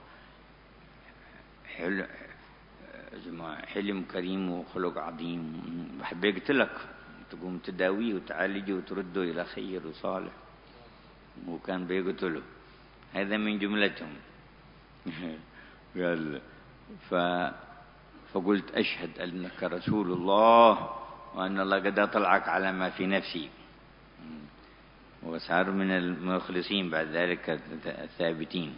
حلم كريم وخلق عظيم، بحب يقتلك تقوم تداويه وتعالجه وترده إلى خير وصالح، وكان بيقتله. هذا من جملتهم. قال فقلت أشهد أنك رسول الله وأن الله قد أطلعك على ما في نفسي، وصار من المخلصين بعد ذلك الثابتين.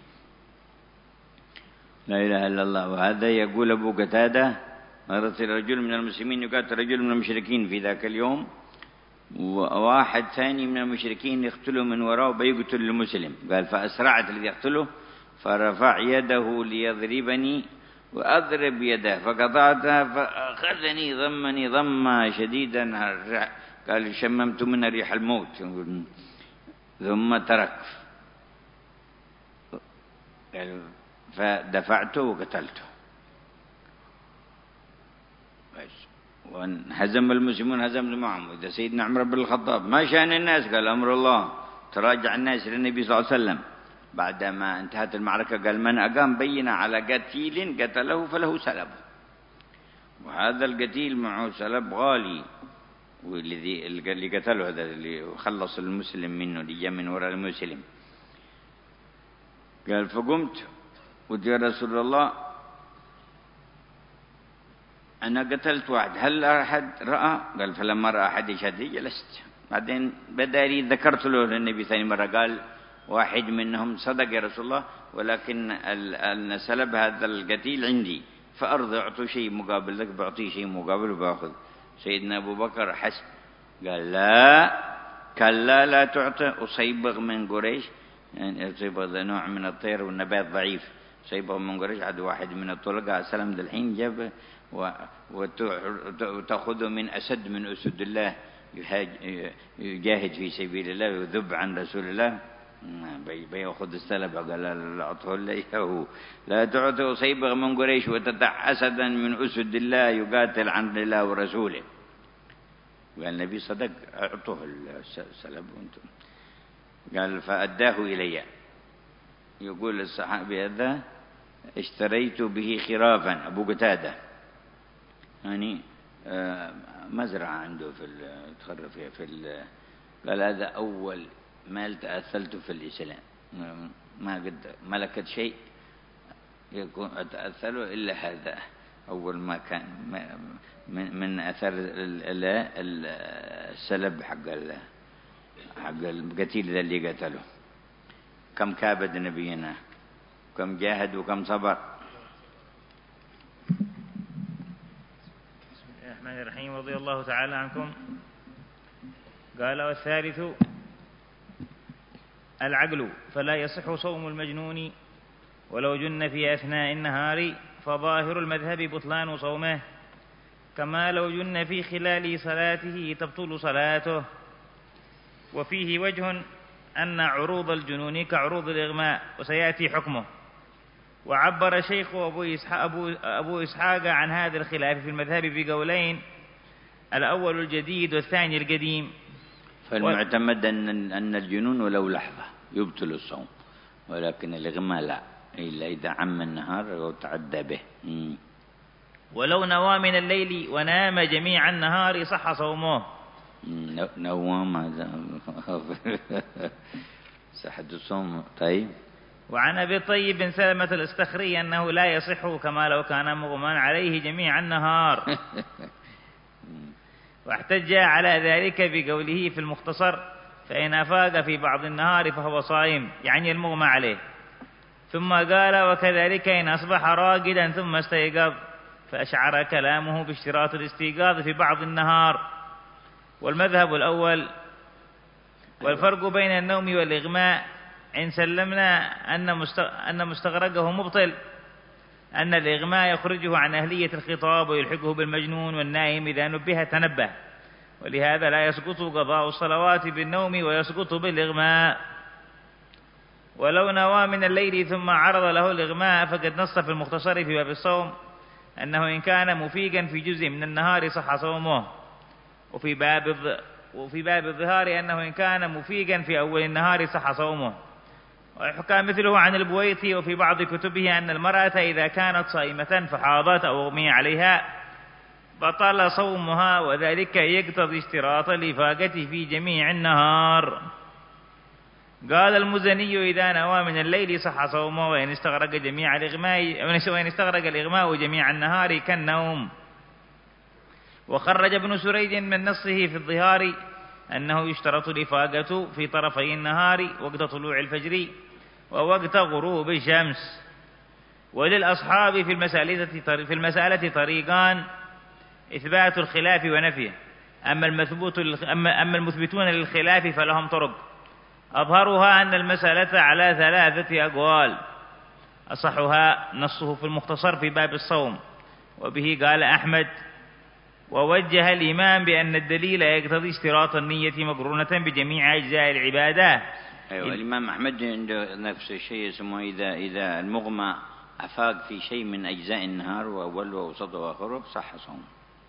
لا إله إلا الله. وهذا يقول أبو قتادة أرسل رجل من المسلمين يقاتل رجل من المشركين في ذاك اليوم، وواحد ثاني من المشركين يقتله من وراءه بيقتل المسلم. قال فأسرعت الذي يقتله فرفع يده ليضربني وأضرب يده فقطعتها فأخذني ضمني ضمة شديدا. قال شممت منها ريح الموت ثم ترك. فدفعته وقتلته. وانهزم المسلمون هزم معهم. إذا سيدنا عمر بن الخطاب ما شأن الناس؟ قال أمر الله. تراجع الناس للنبي صلى الله عليه وسلم بعدما انتهت المعركة، قال من أقام بينة على قتيل قتله فله سلبه. وهذا القتيل معه سلب غالي، والذي قتله هذا اللي خلص المسلم منه اللي جاء من وراء المسلم. قال فقمت قلت يا رسول الله أنا قتلت واحد، هل أحد رأى؟ قال فلما رأى أحد يشهد لي جلست. بعدين بدأ ذكرت له للنبي ثاني مرة، قال واحد منهم صدق يا رسول الله، ولكن أن سلب هذا القتيل عندي فأرضى أعطوا شيء مقابل لك، بعطيه شيء مقابل وبأخذ. سيدنا أبو بكر حسب قال لا كلا لا تعطى. أصيبغ من قريش، يعني أصيبغ نوع من الطير والنبات ضعيف، أصيبغ من قريش عاد واحد من الطلقاء سلم ذا الحين جاب وتأخذه من أسد من أسد الله يجاهد في سبيل الله ويذب عن رسول الله، بيأخذ السلب. قال لا أعطه إياه، لا تعطي أصيبغ من قريش وتدع أسدا من أسد الله يقاتل عن الله ورسوله. قال النبي صدق أعطوه السلب وانتم. قال فأداه إلي. يقول الصحابي هذا اشتريت به خرافا، أبو قتادة يعني مزرعة عنده في قال هذا أول مال تأثلت في الإسلام، ما قد ملكت شيء يكون أتأثله إلا هذا. أول ما كان من أثر السلب حق القتيل اللي قتله. كم كابد نبينا، كم جاهد وكم صبر. بسم الله الرحمن الرحيم. رضي الله تعالى عنكم. قال والثالث العقل، فلا يصح صوم المجنون ولو جن في أثناء النهار فظاهر المذهب بطلان صومه، كما لو جن في خلال صلاته تبطل صلاته. وفيه وجه أن عروض الجنون كعروض الإغماء، وسيأتي حكمه. وعبر شيخ أبو إسحاق عن هذا الخلاف في المذهب بقولين: الأول الجديد والثاني القديم. فالمعتمد أن الجنون ولو لحظة يبطل الصوم، ولكن الإغماء لا، إلا إذا عم النهار وتعدى به. ولو نوى من الليل ونام جميع النهار صح صومه. نوام هذا صحة الصوم. طيب. وعن أبي الطيب بن سلمة الأستخري أنه لا يصح كما لو كان مغمى عليه جميع النهار. واحتج على ذلك بقوله في المختصر: فإن أفاق في بعض النهار فهو صائم، يعني المغمى عليه. ثم قال: وكذلك إن أصبح راقدا ثم استيقظ، فأشعر كلامه باشتراط الاستيقاظ في بعض النهار. والمذهب الأول. والفرق بين النوم والإغماء إن سلمنا أن مستغرقه مبطل، أن الإغماء يخرجه عن أهلية الخطاب ويلحقه بالمجنون، والنائم إذا نبه تنبه، ولهذا لا يسقط قضاء الصلوات بالنوم ويسقط بالإغماء. ولو نوى من الليل ثم عرض له الإغماء فقد نص في المختصر في باب الصوم أنه إن كان مفيقا في جزء من النهار صح صومه، وفي باب الظهار أنه إن كان مفيقا في أول النهار صح صومه. ويحكى مثله عن البويطي وفي بعض كتبه أن المرأة إذا كانت صائمة فحاضت أو أغمي عليها بطل صومها، وذلك يقتضي اشتراط الإفاقة في جميع النهار. قال المزني: إذا نوى من الليل صح صومه، وإن استغرق الإغماء جميع النهار كالنوم. وخرج ابن سريج من نصه في الظهار أنه يشترط الإفاقة في طرفي النهار وقت طلوع الفجر ووقت غروب الشمس. وللأصحاب في المسألة طريقان: إثبات الخلاف ونفيه. أما المثبتون للخلاف فلهم طرق، أظهرها أن المسألة على 3 أقوال، أصحها نصه في المختصر في باب الصوم، وبه قال أحمد. ووجه الإمام بأن الدليل يقتضي اشتراط النية مقرونة بجميع أجزاء العبادة. أيوة، الإمام أحمد عنده نفس الشيء اسمه إذا المغمى أفاق في شيء من أجزاء النهار وأول ووسط وآخره صح صوم.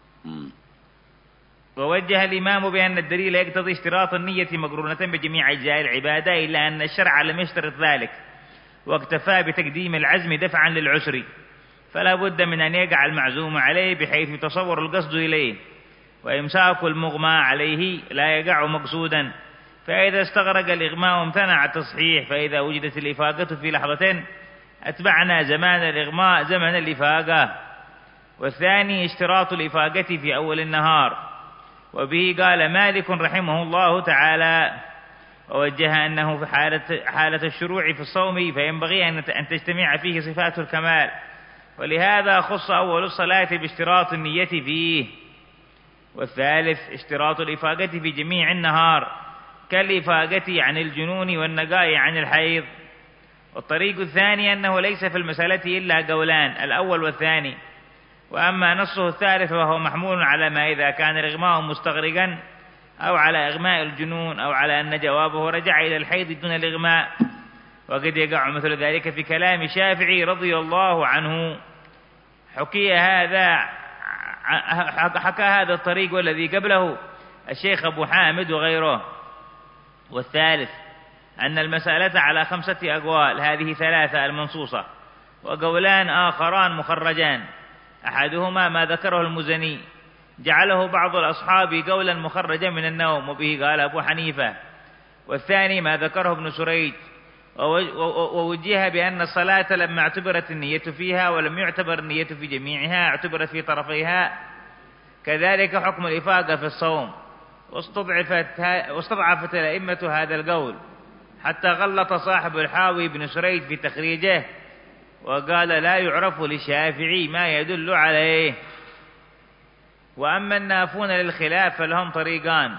ووجه الإمام بأن الدليل يقتضي اشتراط النية مقرونة بجميع أجزاء العبادة، إلا أن الشرع لم يشترط ذلك، واكتفى بتقديم العزم دفعا للعسر، فلا بد من أن يقع المعزوم عليه بحيث يتصور القصد إليه، وإمساك المغمى عليه لا يقع مقصودا. فإذا استغرق الإغماء وامتنع التصحيح، فإذا وجدت الإفاقة في لحظة أتبعنا زمان الإغماء زمن الإفاقة. والثاني اشتراط الإفاقة في أول النهار، وبه قال مالك رحمه الله تعالى، ووجه أنه في حالة الشروع في الصوم فينبغي أن تجتمع فيه صفات الكمال، ولهذا خص أول الصلاة باشتراط النية فيه. والثالث اشتراط الإفاقة في جميع النهار، كالإفاقة عن الجنون والنقاء عن الحيض. والطريق الثاني أنه ليس في المسألة إلا قولان، الأول والثاني. وأما نصه الثالث وهو محمول على ما إذا كان الإغماء مستغرقا، أو على إغماء الجنون، أو على أن جوابه رجع إلى الحيض دون الإغماء. وقد يقع مثل ذلك في كلام الشافعي رضي الله عنه. حكى هذا الطريق والذي قبله الشيخ أبو حامد وغيره. والثالث أن المسألة على 5 أقوال، هذه 3 المنصوصة، وقولان آخران مخرجان. أحدهما ما ذكره المزني جعله بعض الأصحاب قولا مخرجا من النوم، وبه قال أبو حنيفة. والثاني ما ذكره ابن سريج، ووجه بأن الصلاة لما اعتبرت النية فيها ولم يعتبر النية في جميعها اعتبرت في طرفيها، كذلك حكم الإفاقة في الصوم. واستضعفت الأئمة هذا القول حتى غلط صاحب الحاوي بن سريج في تخريجه، وقال لا يعرف للشافعي ما يدل عليه. وأما النافون للخلاف فلهم طريقان: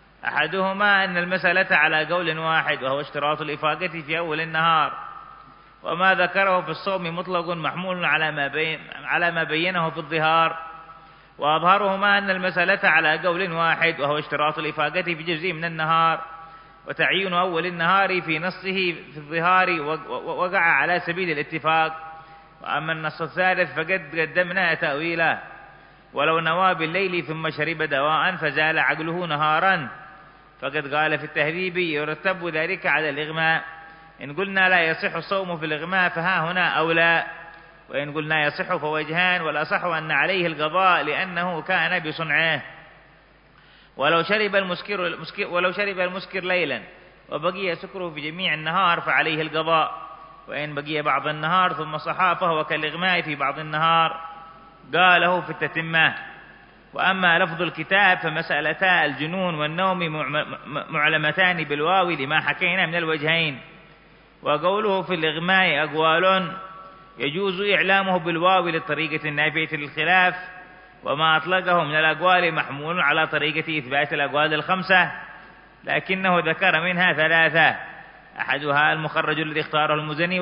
أحدهما أن المسألة على قول واحد، وهو اشتراط الإفاقة في أول النهار، وما ذكره في الصوم مطلق محمول على ما بينه في الظهار، وأظهرهما أن المسألة على قول واحد، وهو اشتراط الإفاقة في جزء من النهار، وتعيين أول النهار في نصه في الظهار وقع على سبيل الاتفاق. وأما النص الثالث فقد قدمنا تأويله: ولو نوى بالليل ثم شرب دواء فزال عقله نهارا، فقد قال في التهذيب: يرتب ذلك على الإغماء. إن قلنا لا يصح الصوم في الإغماء فها هنا أولى، وإن قلنا يصح فوجهان، والأصح أن عليه القضاء لأنه كان بصنعه. ولو شرب المسكر ليلا وبقي سكره في جميع النهار فعليه القضاء، وإن بقي بعض النهار ثم صحى فهو كالإغماء في بعض النهار، قاله في التتمة. وأما لفظ الكتاب فمسألتا الجنون والنوم معلمتان بالواو لما حكينا من الوجهين. وقوله في الإغماء أقوال يجوز إعلامه بالواو للطريقة النافية للخلاف، وما أطلقه من الأقوال محمول على طريقة إثبات الأقوال الخمسة، لكنه ذكر منها ثلاثة: أحدها المخرج الذي اختاره المزني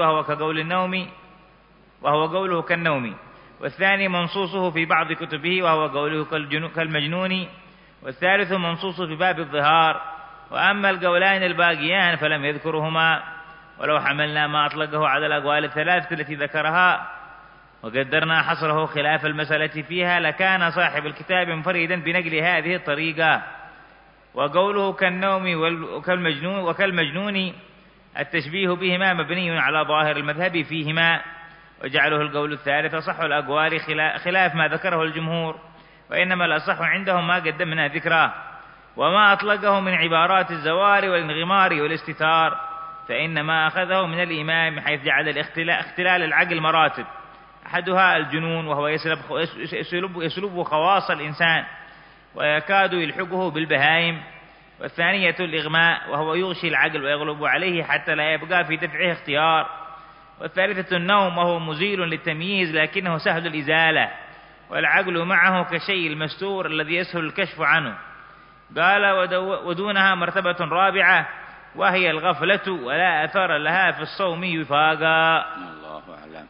وهو قوله كالنوم، والثاني منصوصه في بعض كتبه وهو قوله كالمجنون، والثالث منصوصه في باب الظهار. وأما القولان الباقيان فلم يذكرهما. ولو حملنا ما أطلقه على الأقوال الثلاثة التي ذكرها وقدرنا حصره خلاف المسألة فيها لكان صاحب الكتاب منفردا بنقل هذه الطريقة. وقوله كالنوم وكالمجنون التشبيه بهما مبني على ظاهر المذهب فيهما، وجعله القول الثالث صح الأقوال خلاف ما ذكره الجمهور، وإنما الأصح عندهم ما قدمنا ذكره. وما أطلقه من عبارات الزوار والانغمار والاستتار فإنما أخذه من الإمام، حيث جعل اختلال العقل مراتب: أحدها الجنون وهو يسلب خواص الإنسان ويكاد يلحقه بالبهائم، والثانية الإغماء وهو يغشي العقل ويغلب عليه حتى لا يبقى في دفعه اختيار، والثالثة النوم وهو مزيل للتمييز لكنه سهل الإزالة، والعقل معه كشيء المستور الذي يسهل الكشف عنه. قال: ودونها مرتبة رابعة وهي الغفلة، ولا أثر لها في الصوم وفاقا. الله أعلم.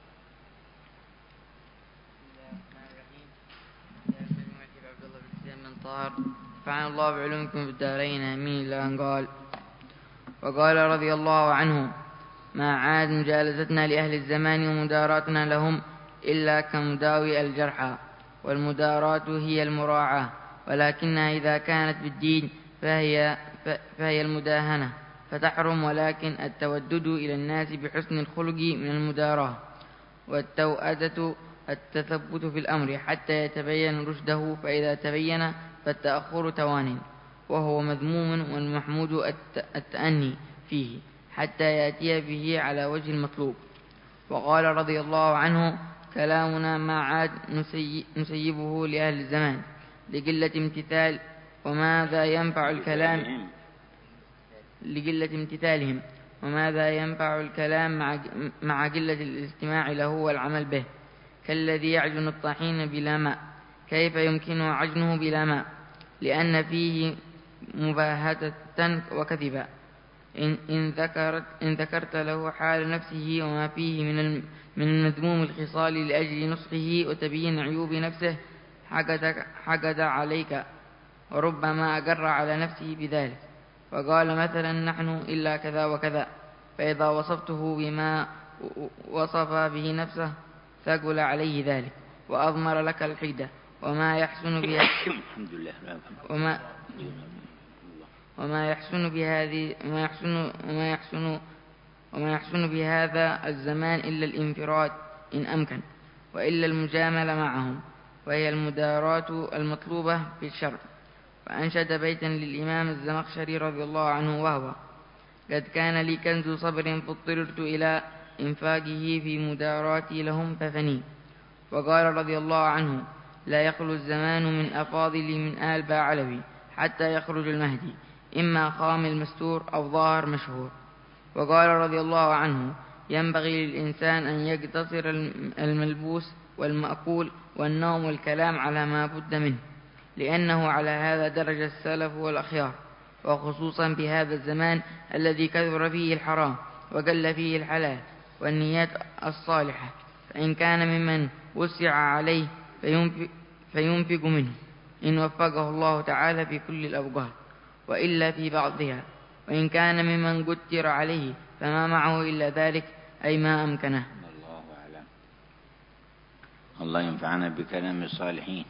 فعن الله بعلومكم بالدارين آمين. إلى أن قال: وقال رضي الله عنه: ما عاد مجالستنا لأهل الزمان ومداراتنا لهم إلا كمداوي الجرحى، والمدارات هي المراعاة، ولكنها إذا كانت بالدين فهي المداهنة فتحرم، ولكن التودد إلى الناس بحسن الخلق من المداراة، والتوأدة التثبت في الأمر حتى يتبين رشده، فإذا تبين فالتأخر توان، وهو مذموم، والمحمود التأني فيه حتى يأتي به على وجه المطلوب. وقال رضي الله عنه: كلامنا ما عاد نسيبه لأهل الزمان لقلة امتثال، وماذا ينفع الكلام لقلة امتثالهم، وماذا ينفع الكلام مع قلة الاستماع له والعمل به، كالذي يعجن الطحين بلا ماء، كيف يمكنه عجنه بلا ماء؟ لأن فيه مباهتة وكذبا. إن ذكرت له حال نفسه وما فيه من مذموم الخصال لأجل نصحه وتبيين عيوب نفسه حقد عليك، وربما أقر على نفسه بذلك، وقال مثلا: نحن إلا كذا وكذا، فإذا وصفته بما وصف به نفسه ثقل عليه ذلك وأضمر لك الحدة، وما يحسن بها وما يحسن بهذا الزمان إلا الانفراد إن أمكن، وإلا المجاملة معهم، وهي المدارات المطلوبة في الشرع. فأنشد بيتا للإمام الزمخشري رضي الله عنه وهو: قد كان لي كنز صبر فاضطررت إلى إنفاقه في مداراتي لهم ففني. وقال رضي الله عنه: لا يخلو الزمان من أفاضل من آل باعلوي حتى يخرج المهدي، إما خام المستور أو ظاهر مشهور. وقال رضي الله عنه: ينبغي للإنسان أن يقتصر الملبوس والمأكول والنوم والكلام على ما بد منه، لأنه على هذا درج السلف والأخيار، وخصوصا في هذا الزمان الذي كثر فيه الحرام وقل فيه الحلال، والنيات الصالحة، فإن كان ممن وسع عليه فينفق منه إن وفقه الله تعالى في كل الأوقات، وإلا في بعضها، وإن كان ممن قدر عليه فما معه إلا ذلك، أي ما أمكنه. الله أعلم. الله ينفعنا بكلام الصالحين.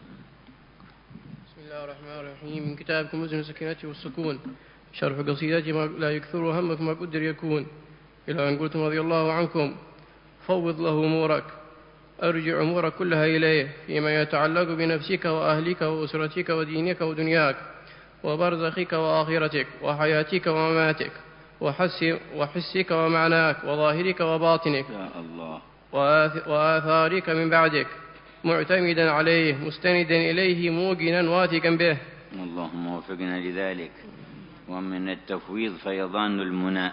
بسم الله الرحمن الرحيم. من كتابكم وزن السكينة والسكون، شرح قصيدة ما لا يكثر همك ما قدر يكون، إلى أن قلتم رضي الله عنكم فوض له أمورك، أرجع أمورك كلها إليه فيما يتعلق بنفسك وأهلك وأسرتك ودينك ودنياك وبرزخك وآخرتك وحياتك ومماتك وحسك ومعناك وظاهرك وباطنك يا الله، وآثارك من بعدك، معتمدا عليه مستندا إليه موقنا واثقا به. اللهم وفقنا لذلك. ومن التفويض فيضان المنى.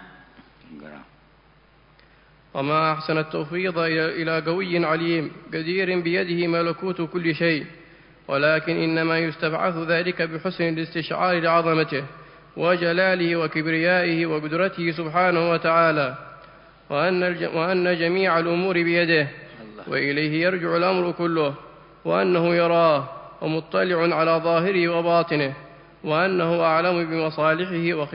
وما أحسن التفويض إلى قوي عليم قدير بيده ملكوت كل شيء، ولكن إنما يستبعث ذلك بحسن الاستشعار لعظمته وجلاله وكبريائه وقدرته سبحانه وتعالى، وأن جميع الأمور بيده وإليه يرجع الأمر كله، وأنه يراه ومطلع على ظاهره وباطنه، وأنه أعلم بمصالحه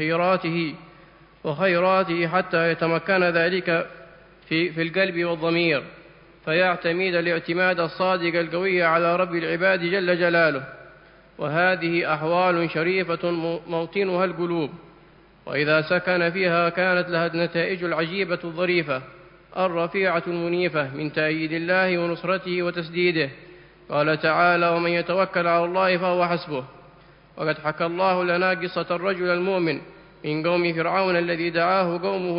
وخيراته حتى يتمكن ذلك في القلب والضمير، فيعتمد الاعتماد الصادق القوي على رب العباد جل جلاله. وهذه أحوال شريفة موطنها القلوب، وإذا سكن فيها كانت لها النتائج العجيبة الظريفة الرفيعة المنيفة من تأييد الله ونصرته وتسديده. قال تعالى: ومن يتوكل على الله فهو حسبه. وقد حكى الله لنا قصة الرجل المؤمن من قوم فرعون الذي دعا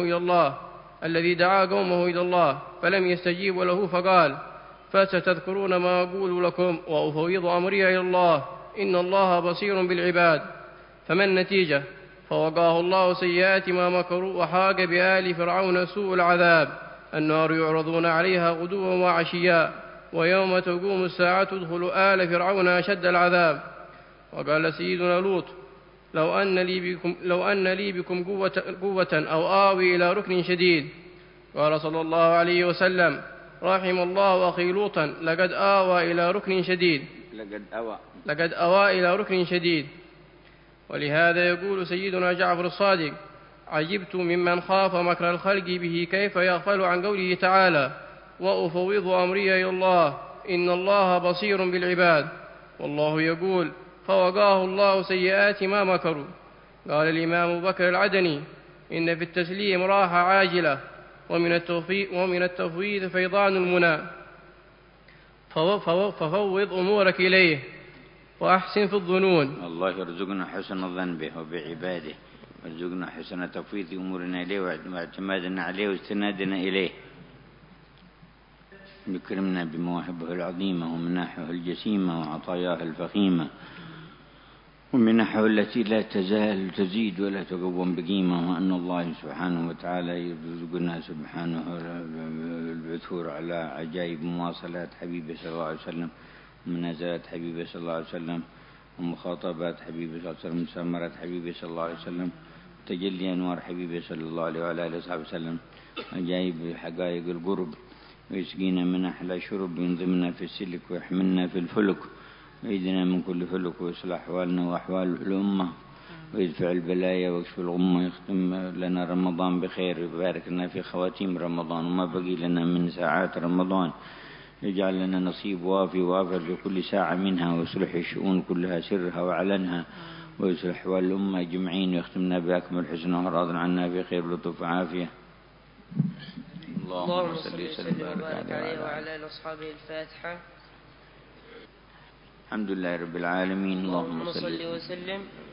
قومه إلى الله فلم يستجيبوا له، فقال: فستذكرون ما أقول لكم وأفوض أمري إلى الله إن الله بصير بالعباد. فما النتيجة؟ فوقاه الله سيئات ما مكروا، وحاق بآل فرعون سوء العذاب، النار يعرضون عليها غدوا وعشيا، ويوم تقوم الساعة ادخلوا آل فرعون أشد العذاب. وقال سيدنا لوط: لو أن لي بكم قوة أو آوي إلى ركن شديد. قال صلى الله عليه وسلم: رحم الله أخي لوطا لقد آوى إلى ركن شديد. ولهذا يقول سيدنا جعفر الصادق: عجبت ممن خاف مكر الخلق به كيف يغفل عن قوله تعالى: وأفوض أمري إلى الله إن الله بصير بالعباد. والله يقول: فوقاه الله سيئات ما مكروا. قال الإمام بكر العدني: إن في التسليم راحة عاجلة، ومن التفويض فيضان المنى. ففوض أمورك إليه وأحسن في الظنون. الله يرزقنا حسن الظن به وبعباده، ويرزقنا حسن تفويض أمورنا إليه واعتمادنا عليه واستنادنا إليه، يكرمنا بمواهبه العظيمة ومناحه الجسيمة وعطاياه الفخيمة ومنحه التي لا تزال تزيد ولا تقوم بقيمة، وأن الله سبحانه وتعالى يرزقنا سبحانه العثور على عجائب مواصلات حبيبه صلى الله عليه وسلم، ومنازلات حبيبه صلى الله عليه وسلم، ومخاطبات حبيبه صلى الله عليه وسلم، ومسامرات حبيبه صلى الله عليه وسلم، تجلي أنوار حبيبه صلى الله عليه وعلى آله وصحبه وسلم، عجائب حقائق القرب، ويسقينا من أحلى شرب، وينظمنا في السلك ويحملنا في الفلك، ويدنا من كل فلك، ويصلح أحوالنا وأحوال الأمة، ويدفع البلايا ويكشف الغمة، ويختم لنا رمضان بخير، ويبارك لنا في خواتيم رمضان وما بقي لنا من ساعات رمضان، يجعل لنا نصيب وافي وافر في كل ساعة منها، ويصلح الشؤون كلها سرها وعلنها، ويصلح أحوال الأمة أجمعين، ويختمنا بأكمل حسن وراض عنا بخير لطف وعافية. اللهم صل وسلم وبارك عليه وعلى آله وأصحابه. الفاتحة. الحمد لله رب العالمين. اللهم صل وسلم